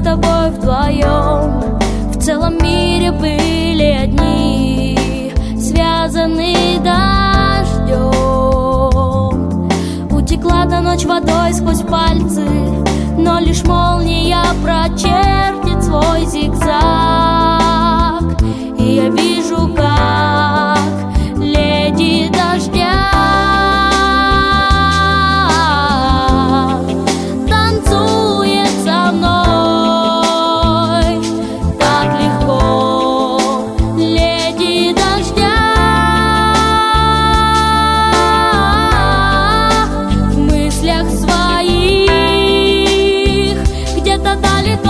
тобой вдвоем в целом мире были одни, связаны дождем. Утекла та ночь водой сквозь пальцы, но лишь молния прочертит свой зигзаг. И я вижу, как леди дождя танцует со мной так легко. Леди дождя в мыслях своих где-то далеко.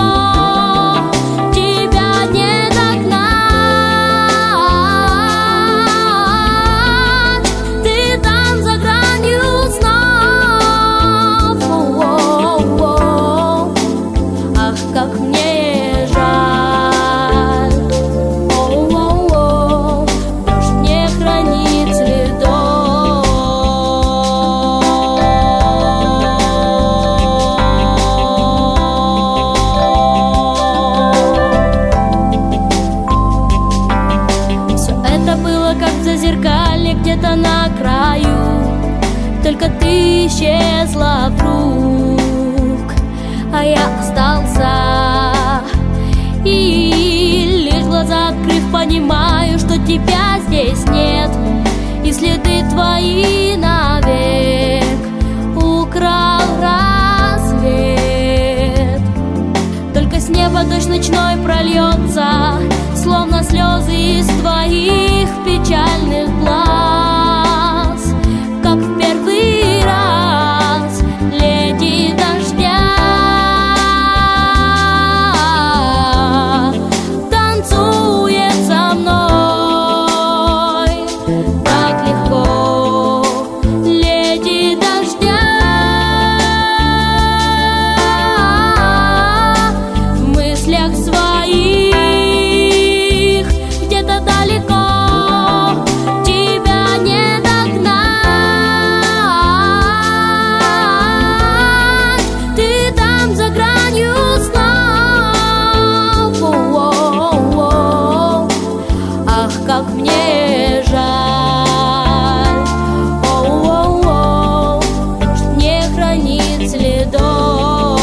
Где-то на краю, только ты исчезла вдруг, а я остался. И лишь глаза открыв, понимаю, что тебя здесь нет, и следы твои навек украл рассвет. Только с неба дождь ночной прольется, словно слезы из твоих печальных глаз, как в первый раз. Леди дождя танцует со мной так легко. Леди дождя в мыслях своих где-то далеко. Тебя не догнать, ты там за гранью снов. Ах, как мне жаль, дождь не хранит следов.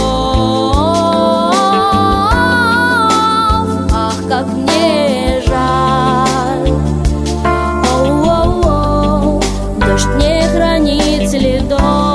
Ах, как мне жаль, дождь не хранит следов.